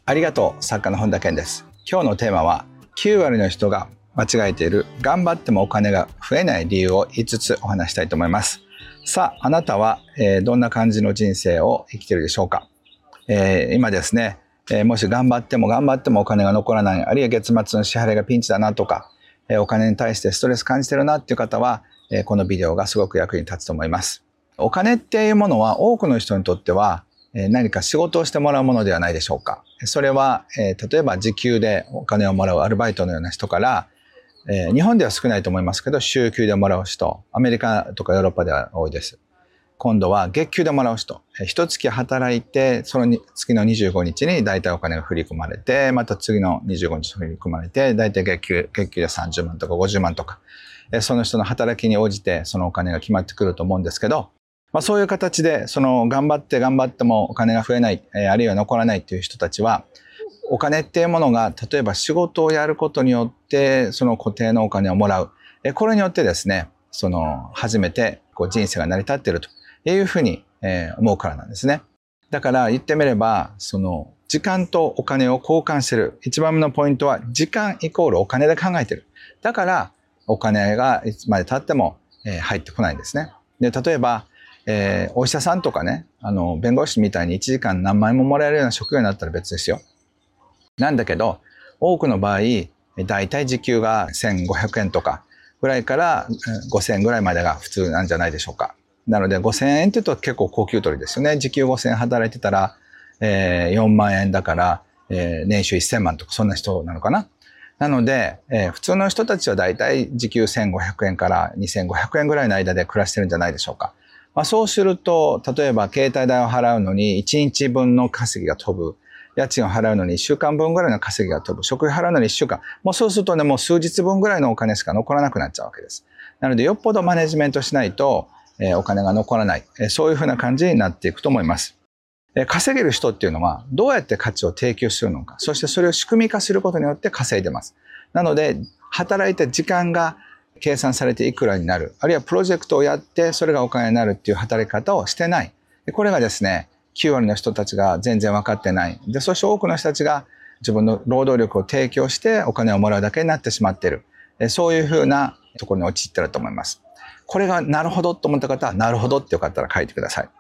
ありがとう、作家の本田健です。今日のテーマは9割の人が間違えている頑張ってもお金が増えない理由を5つお話したいと思います。さあ、あなたはどんな感じの人生を生きているでしょうか。今ですね、もし頑張ってもお金が残らない、あるいは月末の支払いがピンチだなとか、お金に対してストレス感じてるなっていう方は、このビデオがすごく役に立つと思います。お金っていうものは多くの人にとっては何か仕事をしてもらうものではないでしょうか。それは例えば時給でお金をもらうアルバイトのような人から、日本では少ないと思いますけど週給でもらう人、アメリカとかヨーロッパでは多いです。今度は月給でもらう人、一月働いてその月の25日に大体お金が振り込まれて、また次の25日振り込まれて、大体月給で30万とか50万とか、その人の働きに応じてそのお金が決まってくると思うんですけど、そういう形でその頑張ってもお金が増えない、あるいは残らないという人たちは、お金っていうものが例えば仕事をやることによってその固定のお金をもらう、これによってですね、その初めて人生が成り立っているというふうに思うからなんですね。だから言ってみれば、その時間とお金を交換している一番目のポイントは、時間イコールお金で考えている。だからお金がいつまで経っても入ってこないんですね。で、例えばお医者さんとかね、弁護士みたいに1時間何万円ももらえるような職業になったら別ですよ。なんだけど、多くの場合、だいたい時給が1500円とかぐらいから5000円ぐらいまでが普通なんじゃないでしょうか。なので5000円って言うと結構高給取りですよね。時給5000円働いてたら、4万円だから、年収1000万とかそんな人なのかな。なので、普通の人たちはだいたい時給1500円から2500円ぐらいの間で暮らしてるんじゃないでしょうか。そうすると、例えば携帯代を払うのに1日分の稼ぎが飛ぶ。家賃を払うのに1週間分ぐらいの稼ぎが飛ぶ。食費払うのに1週間。もうそうするとね、もう数日分ぐらいのお金しか残らなくなっちゃうわけです。なので、よっぽどマネジメントしないと、お金が残らない。そういうふうな感じになっていくと思います。稼げる人っていうのは、どうやって価値を提供するのか。そしてそれを仕組み化することによって稼いでます。なので、働いた時間が計算されていくらになる。あるいはプロジェクトをやってそれがお金になるっていう働き方をしてない。これがですね、9割の人たちが全然分かってない。で、そして多くの人たちが自分の労働力を提供してお金をもらうだけになってしまっている。そういうふうなところに陥っていると思います。これがなるほどと思った方は、なるほどってよかったら書いてください。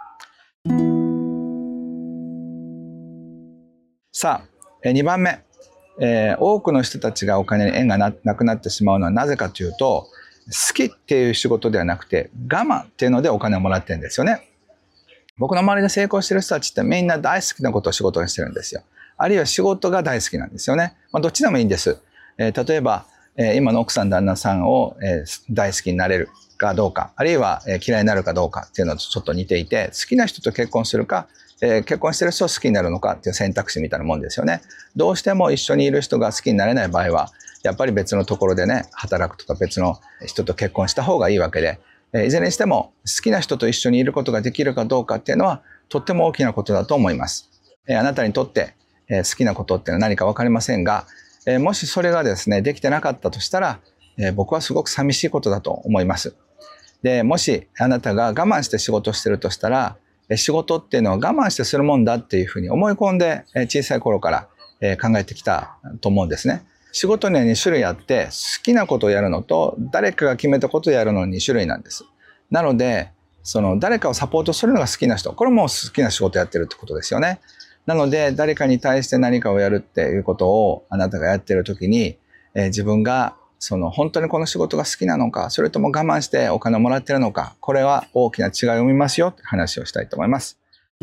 さあ、2番目。多くの人たちがお金に縁がなくなってしまうのはなぜかというと、好きっていう仕事ではなくて我慢っていうのでお金をもらってるんですよね。僕の周りで成功してる人たちってみんな大好きなことを仕事にしてるんですよ。あるいは仕事が大好きなんですよね。どっちでもいいんです。例えば、今の奥さん旦那さんを大好きになれるかどうか、あるいは嫌いになるかどうかっていうのとちょっと似ていて、好きな人と結婚するか、結婚してる人を好きになるのかっていう選択肢みたいなもんですよね。どうしても一緒にいる人が好きになれない場合は、やっぱり別のところでね、働くとか別の人と結婚した方がいいわけで、いずれにしても好きな人と一緒にいることができるかどうかっていうのはとっても大きなことだと思います。あなたにとって好きなことっていうのは何か分かりませんが、もしそれがですね、できてなかったとしたら、僕はすごく寂しいことだと思います。で、もしあなたが我慢して仕事をしてるとしたら、仕事っていうのは我慢してするもんだっていうふうに思い込んで小さい頃から考えてきたと思うんですね。仕事には2種類あって、好きなことをやるのと誰かが決めたことをやるのの2種類なんです。なので、その誰かをサポートするのが好きな人、これも好きな仕事をやってるってことですよね。なので、誰かに対して何かをやるっていうことをあなたがやってる時に、自分が本当にこの仕事が好きなのか、それとも我慢してお金をもらってるのか、これは大きな違いを見ますよって話をしたいと思います。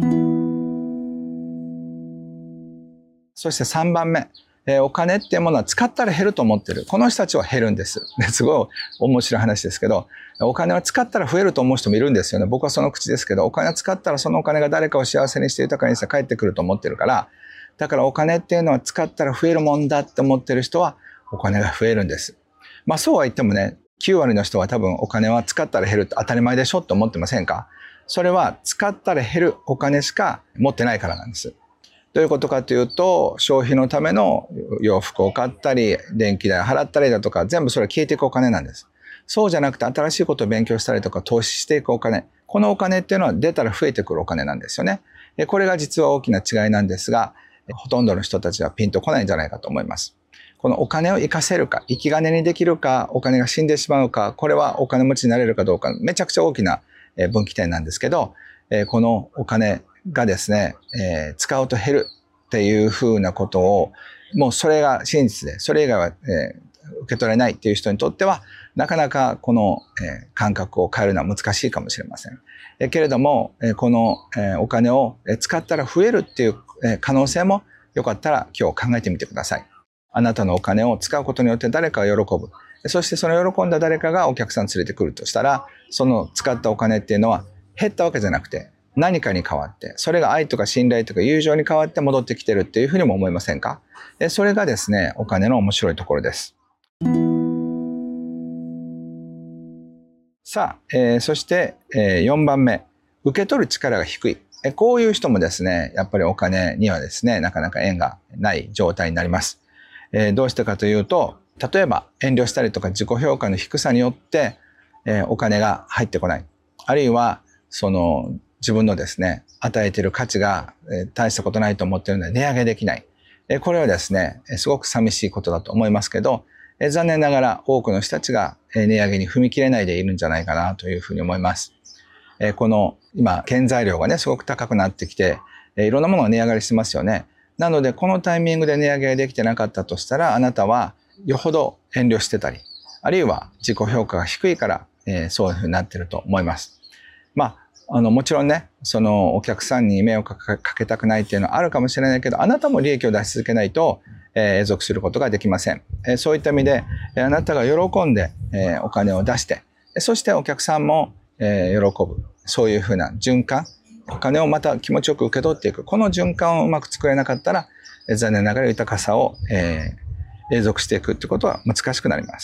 そして3番目。お金っていうものは使ったら減ると思ってる。この人たちは減るんです。すごい面白い話ですけど、お金は使ったら増えると思う人もいるんですよね。僕はその口ですけど、お金を使ったらそのお金が誰かを幸せにして豊かにして帰ってくると思ってるから、だからお金っていうのは使ったら増えるもんだって思ってる人はお金が増えるんです。そうは言ってもね、9割の人は多分お金は使ったら減るって当たり前でしょって思ってませんか？それは使ったら減るお金しか持ってないからなんです。どういうことかというと、消費のための洋服を買ったり、電気代を払ったりだとか、全部それは消えていくお金なんです。そうじゃなくて新しいことを勉強したりとか投資していくお金。このお金っていうのは出たら増えてくるお金なんですよね。これが実は大きな違いなんですが、 ほとんどの人たちはピンとこないんじゃないかと思います。このお金を生かせるか、生き金にできるか、お金が死んでしまうか、これはお金持ちになれるかどうか、めちゃくちゃ大きな分岐点なんですけど、このお金がですね、使うと減るっていうふうなことを、もうそれが真実で、それ以外は、受け取れないっていう人にとっては、なかなかこの、感覚を変えるのは難しいかもしれません。けれども、この、お金を使ったら増えるっていう可能性もよかったら今日考えてみてください。あなたのお金を使うことによって誰かが喜ぶ。そしてその喜んだ誰かがお客さん連れてくるとしたら、その使ったお金っていうのは減ったわけじゃなくて何かに変わって、それが愛とか信頼とか友情に変わって戻ってきてるっていうふうにも思いませんか？それがですね、お金の面白いところです。さあ、そして、4番目、受け取る力が低い。こういう人もですね、やっぱりお金にはですね、なかなか縁がない状態になります。どうしてかというと、例えば遠慮したりとか自己評価の低さによって、お金が入ってこない。あるいは、その自分のですね、与えている価値が大したことないと思っているので値上げできない。これはですね、すごく寂しいことだと思いますけど、残念ながら多くの人たちが値上げに踏み切れないでいるんじゃないかなというふうに思います。この今、原材料がね、すごく高くなってきて、いろんなものが値上がりしてますよね。なので、このタイミングで値上げができてなかったとしたら、あなたはよほど遠慮してたり、あるいは自己評価が低いから、そういうふうになっていると思います。もちろんね、そのお客さんに迷惑かけたくないっていうのはあるかもしれないけど、あなたも利益を出し続けないと、永続することができません。そういった意味で、あなたが喜んで、お金を出して、そしてお客さんも、喜ぶ。そういうふうな循環、お金をまた気持ちよく受け取っていく。この循環をうまく作れなかったら、残念ながら豊かさを、永続していくってことは難しくなります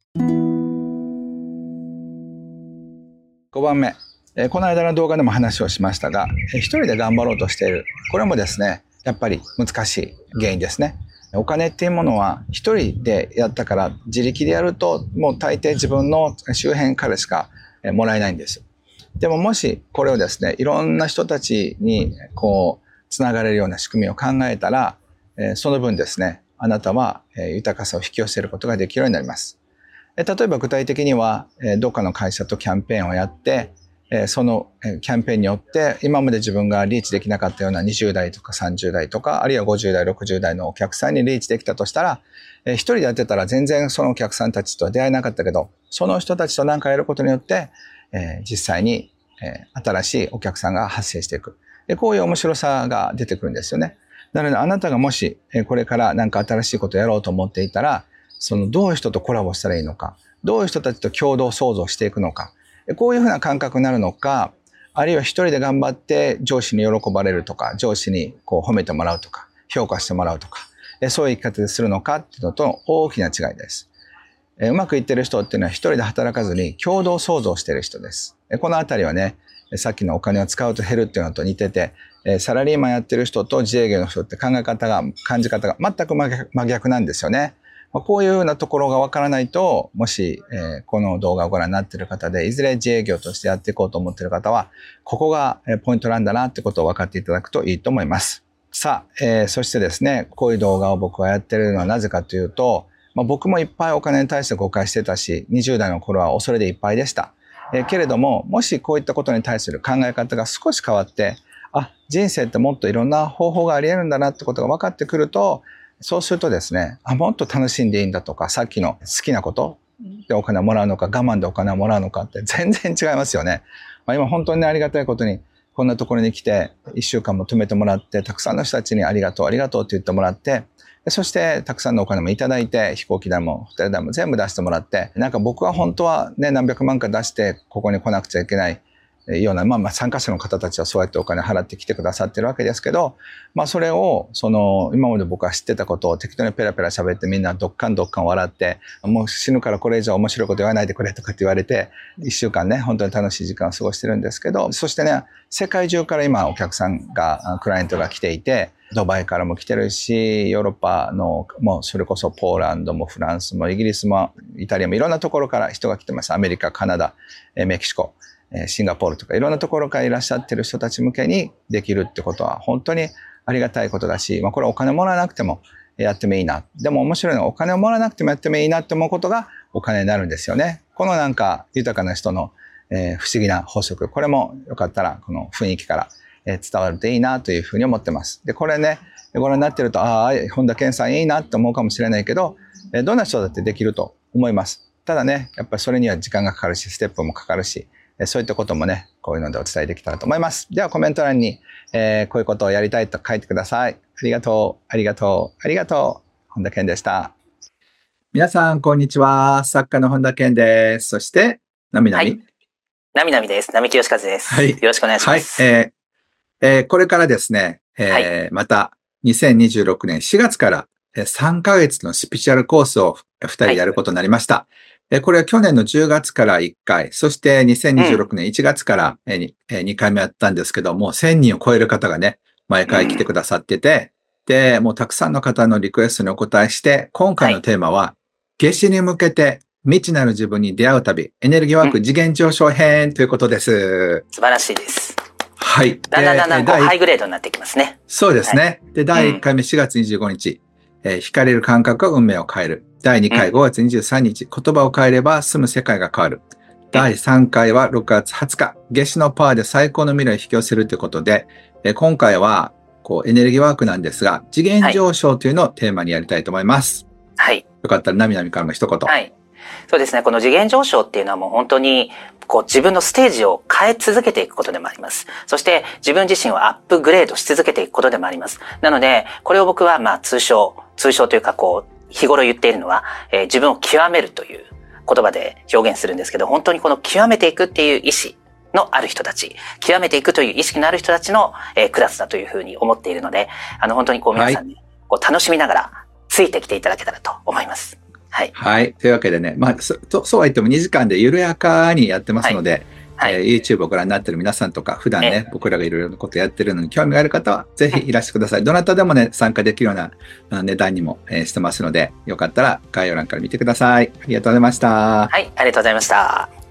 。5番目。この間の動画でも話をしましたが、一人で頑張ろうとしている。これもですね、やっぱり難しい原因ですね。お金っていうものは一人でやったから自力でやるともう大抵自分の周辺からしかもらえないんです。でももしこれをですね、いろんな人たちにこうつながれるような仕組みを考えたら、その分ですね、あなたは豊かさを引き寄せることができるようになります。例えば具体的にはどっかの会社とキャンペーンをやって、そのキャンペーンによって今まで自分がリーチできなかったような20代とか30代とかあるいは50代60代のお客さんにリーチできたとしたら、一人でやってたら全然そのお客さんたちとは出会えなかったけど、その人たちと何かやることによって、実際に新しいお客さんが発生していく。こういう面白さが出てくるんですよね。なのであなたがもしこれから何か新しいことをやろうと思っていたら、そのどういう人とコラボしたらいいのか、どういう人たちと共同創造していくのか、こういうふうな感覚になるのか、あるいは一人で頑張って上司に喜ばれるとか、上司にこう褒めてもらうとか、評価してもらうとか、そういう生き方でするのかっていうのと大きな違いです。うまくいってる人っていうのは一人で働かずに共同創造している人です。このあたりはね、さっきのお金を使うと減るっていうのと似てて、サラリーマンやってる人と自営業の人って考え方が、感じ方が全く真逆なんですよね。こういうようなところがわからないと、もし、この動画をご覧になっている方で、いずれ自営業としてやっていこうと思っている方は、ここがポイントなんだなってことを分かっていただくといいと思います。さあ、そしてですね、こういう動画を僕はやっているのはなぜかというと、僕もいっぱいお金に対して誤解してたし、20代の頃は恐れでいっぱいでした。けれども、もしこういったことに対する考え方が少し変わって、人生ってもっといろんな方法があり得るんだなってことが分かってくると、そうするとですね、もっと楽しんでいいんだとか、さっきの好きなことでお金をもらうのか、我慢でお金をもらうのかって全然違いますよね。今本当にありがたいことに、こんなところに来て1週間も泊めてもらって、たくさんの人たちにありがとう、ありがとうって言ってもらって、そしてたくさんのお金もいただいて、飛行機代もホテル代も全部出してもらって、なんか僕は本当はね、何百万か出してここに来なくちゃいけないような、参加者の方たちはそうやってお金払ってきてくださってるわけですけど、それを、今まで僕は知ってたことを適当にペラペラ喋ってみんなどっかん笑って、もう死ぬからこれ以上面白いこと言わないでくれとかって言われて、一週間ね、本当に楽しい時間を過ごしてるんですけど、そしてね、世界中から今お客さんが、クライアントが来ていて、ドバイからも来てるし、ヨーロッパの、もうそれこそポーランドもフランスもイギリスもイタリアもいろんなところから人が来てます。アメリカ、カナダ、メキシコ。 シンガポールとかいろんなところからいらっしゃってる人たち向けにできるってことは本当にありがたいことだし、これお金もらわなくてもやってもいいな。でも面白いのはお金をもらわなくてもやってもいいなって思うことがお金になるんですよね。このなんか豊かな人の不思議な法則。これもよかったらこの雰囲気から伝わるといいなというふうに思ってます。で、これね、ご覧になってると、本田健さんいいなって思うかもしれないけど、どんな人だってできると思います。ただね、やっぱりそれには時間がかかるし、ステップもかかるし、そういったこともね、こういうのでお伝えできたらと思います。ではコメント欄に、こういうことをやりたいと書いてください。ありがとう、ありがとう、ありがとう。本田健でした。皆さん、こんにちは。作家の本田健です。そして、なみなみ。 はい。なみなみです。並木義和です。はい。よろしくお願いします。 はい。これからですね、また2026年4月から3ヶ月のスピリチュアルコースを2人でやることになりました。これは去年の10月から1回、そして2026年1月から2回目やったんですけども、1000人を超える方がね、毎回来てくださってて、で、もうたくさんの方のリクエストにお答えして、今回のテーマは、夏至に向けて未知なる自分に出会う旅、エネルギーワーク次元上昇編ということです。 素晴らしいです。 はい。 だんだんハイグレードになってきますね。 そうですね。で、第1回目4月25日、惹かれる感覚が運命を変える。第2回5月23日、言葉を変えれば住む世界が変わる。第3回は6月20日、夏至のパワーで最高の未来を引き寄せるということで、今回はエネルギーワークなんですが、次元上昇というのをテーマにやりたいと思います。はい。よかったらなみなみからの一言。 はい。そうですね。この次元上昇っていうのはもう本当に自分のステージを変え続けていくことでもあります。そして自分自身をアップグレードし続けていくことでもあります。なので、これを僕は通称というか日頃言っているのは、自分を極めるという言葉で表現するんですけど、本当にこの極めていくっていう意志のある人たち、極めていくという意識のある人たちの、クラスだというふうに思っているので、本当に皆さんに楽しみながらついてきていただけたらと思います。はい。 はい。というわけでね、そうは言っても2時間で緩やかにやってますので、YouTube をご覧になっている皆さんとか、普段ね、僕らがいろいろなことやってるのに興味がある方は、ぜひいらしてください。どなたでもね、参加できるような値段にもしてますので、よかったら概要欄から見てください。ありがとうございました。 はい、ありがとうございました。